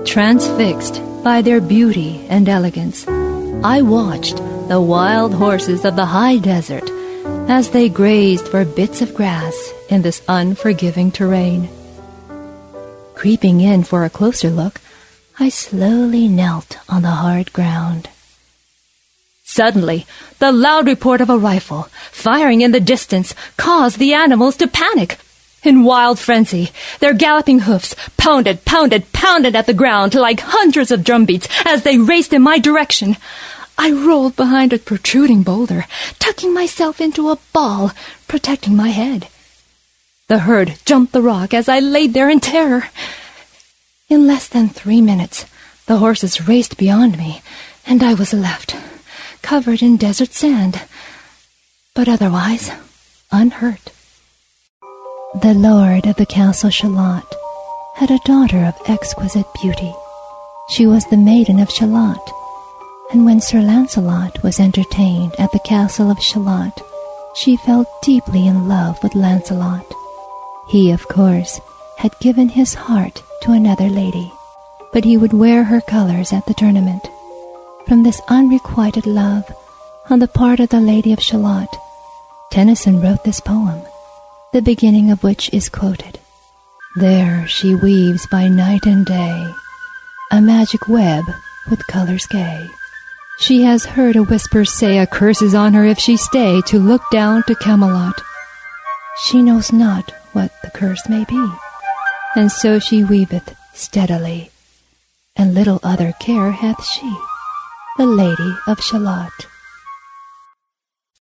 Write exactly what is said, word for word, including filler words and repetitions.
Transfixed by their beauty and elegance, I watched the wild horses of the high desert as they grazed for bits of grass in this unforgiving terrain. Creeping in for a closer look, I slowly knelt on the hard ground. Suddenly, the loud report of a rifle, firing in the distance, caused the animals to panic. In wild frenzy, their galloping hoofs pounded, pounded, pounded at the ground like hundreds of drumbeats as they raced in my direction. I rolled behind a protruding boulder, tucking myself into a ball, protecting my head. The herd jumped the rock as I laid there in terror. In less than three minutes, the horses raced beyond me, and I was left, covered in desert sand, but otherwise unhurt. The lord of the Castle Shalott had a daughter of exquisite beauty. She was the Maiden of Shalott, and when Sir Lancelot was entertained at the Castle of Shalott, she fell deeply in love with Lancelot. He, of course, had given his heart to another lady, but he would wear her colors at the tournament. From this unrequited love on the part of the Lady of Shalott, Tennyson wrote this poem, the beginning of which is quoted. There she weaves by night and day a magic web with colors gay. She has heard a whisper say a curse is on her if she stay to look down to Camelot. She knows not what the curse may be, and so she weaveth steadily, and little other care hath she, the Lady of Shalott.